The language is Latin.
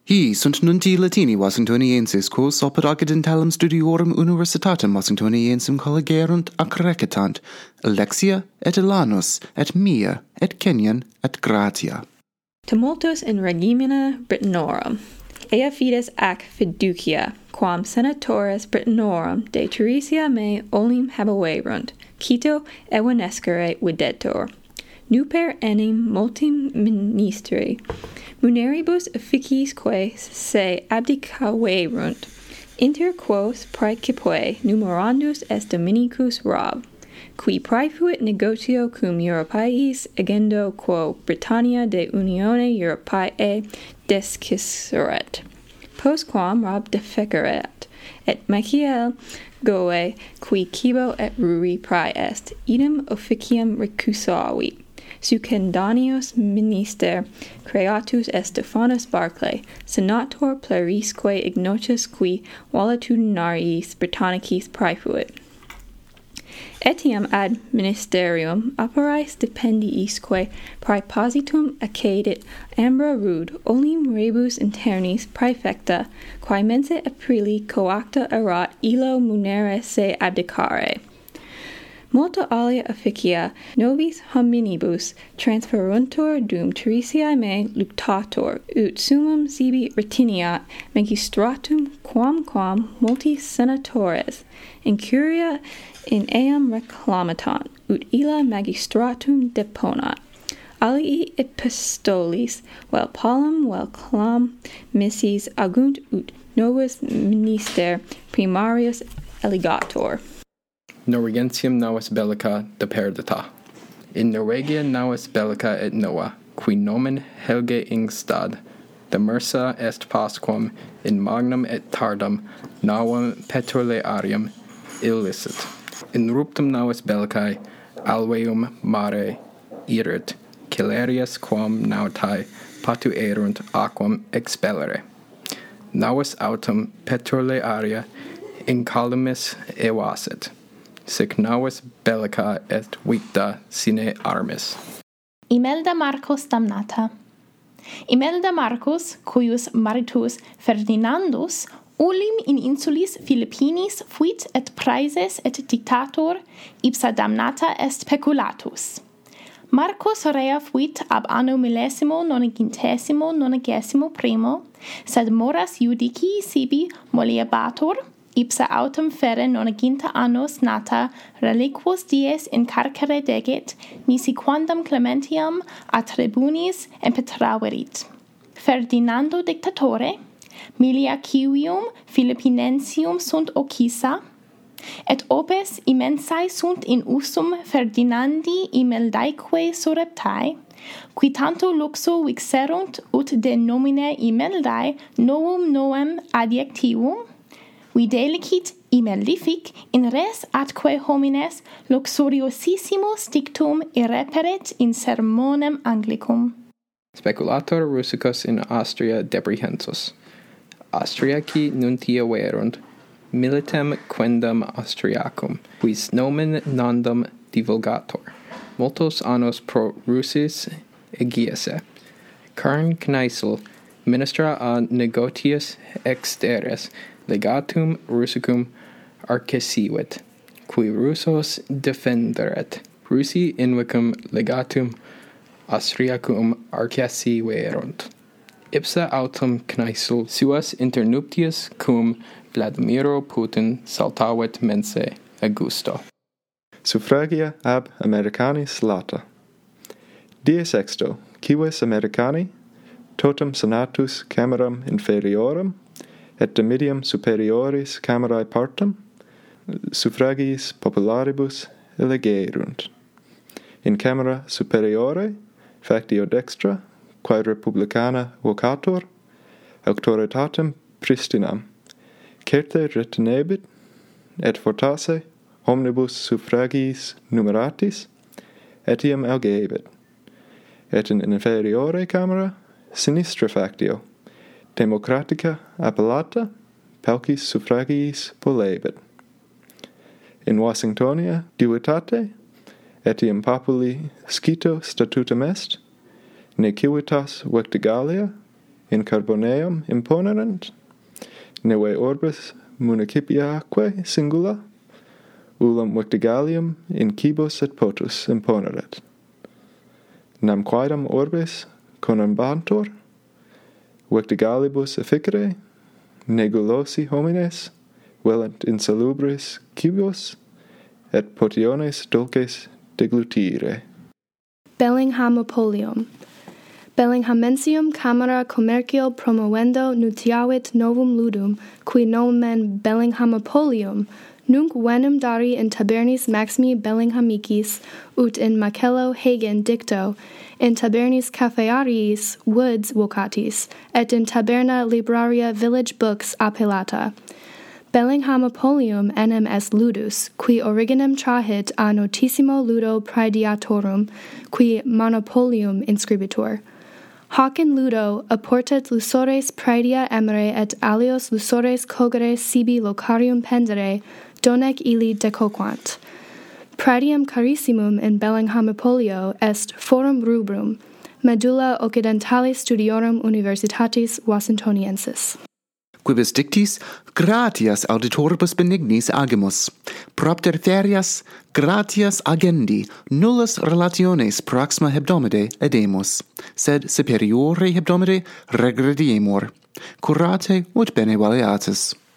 Hi sunt nunti Latini Washingtoniensis quos opet accidentalem studiorum universitatem Washingtoniensum collegerunt ac recetant Alexia et Elanus et Mia et Kenyan et Gratia. Tumultus in regimina Britannorum. Ea fides ac fiducia, quam senatores Britannorum de Teresia me olim habeverunt, cito evanescere videtur. Nuper enim multim ministri, muneribus efficisque se abdicaverunt, inter quos praecipe numerandus est dominicus Rob, qui praefuit negotio cum Europaiis egendo quo Britannia de Unione Europae desciseret. Postquam Rob defeceret, et Michael Goe, qui cibo et ruri prae est, idem officium recusavit. Succedanius minister creatus est Stephanus Barclay, senator plurrisque ignotus qui valetudinariis Britannicis praefuit. Etiam ad ministerium apparais dependiisque praepositum accedit Ambra Rude, olim rebus internis praefecta, quae mense Aprili coacta erat illo munere se abdicare. Multa alia officia nobis hominibus transferuntur dum Teresiae me luctator, ut summum sibi retiniat magistratum quamquam multi senatores, incuria in eam reclamatant, ut illa magistratum deponat. Alii epistolis, vel palum vel clam missis agunt ut novus minister primarius eligator. Norwegientium novus bellica deperdita. In Norvegia novus bellica et nova, qui nomen Helge Ingstad, demursa est pasquam in magnum et tardam novum petrolearium illicit. In ruptum novus bellicae alveum mare irit, celerius quam nautae patuerunt aquam expellere. Novus autum petrolearia incolumis evasit. Sic novus bellica est victa sine armis. Imelda Marcus damnata. Imelda Marcus, cuius maritus Ferdinandus, ulim in insulis Philippinis fuit et praeses et dictator, ipsa damnata est peculatus. Marcus rea fuit ab anno 1191, sed moras judici sibi moliebatur, ipsa autem fere 90 annos nata reliquos dies in carcere degit, nisi quandam Clementiam a tribunis impetraverit. Ferdinando dictatore, milia civium Philippinensium sunt ocisa, et opes immensae sunt in usum Ferdinandi Imeldaeque surreptae, qui tanto luxo vixerunt ut de nomine Imeldae novum novem adjectivum, videlicit Imeldific in res atque homines luxuriosissimus dictum irreperet in sermonem Anglicum. Speculator Rusicus in Austria debrihentus. Austriaci nuntia verunt, militem quendam Austriacum, quis nomen nondum divulgator. Multos annos pro Russis egiese. Carn Kneissel, ministra a negotiis exteres, legatum Russicum arcesivit, qui Russos defenderet. Russi invicum legatum Austriacum arcesiverunt. Ipsa autem Kneissel suas internuptias cum Vladimiro Putin saltavit mense Augusto. Suffragia ab Americanis lata. Die sexto, civis Americani, totum senatus cameram inferiorum, et de medium superioris camerae partem, suffragiis popularibus elegerunt. In camera superiore, factio dextra, quae republicana vocator, auctoritatem pristinam, certe retenebit, et fortasse omnibus suffragiis numeratis, etiam algebit. Et in inferiore camera, sinistra factio, democratica appellata, paucis suffragiis volebit. In Washingtonia divitate, etiam populi scito statutum est, ne civitas vectigalia, in carboneum imponerant, neque orbis municipiaque singula, ullum victigalium in cibus et potus imponeret. Nam quaedam orbis conurbantur, victigalibus efficere, negulosi homines, velant insalubris cibus, et potiones dulces deglutire. Bellinghamopolium. Bellinghamensium camera commercio promovendo nuntiavit novum ludum, qui nomen Bellinghamopolium, nunc venum dari in tabernis maximi Bellinghamicis, ut in Macello Hagen dicto, in tabernis cafeariis woods vocatis, et in taberna libraria village books appellata. Bellinghamopolium enim est ludus, qui originum trahit a notissimo ludo praediatorum, qui monopolium inscribitur. Hoc in ludo apportet lusores praedia emere et alios lusores cogere sibi locarium pendere, donec illi decoquant. Praedium carissimum in Bellinghamopolio est forum rubrum, medulla occidentali studiorum universitatis Washingtoniensis. Quibus dictis, gratias auditoribus benignis agimus, propter ferias, gratias agendi, nullas relationes proxima hebdomade edemus, sed superiore hebdomade regrediemur, curate ut bene valeatis.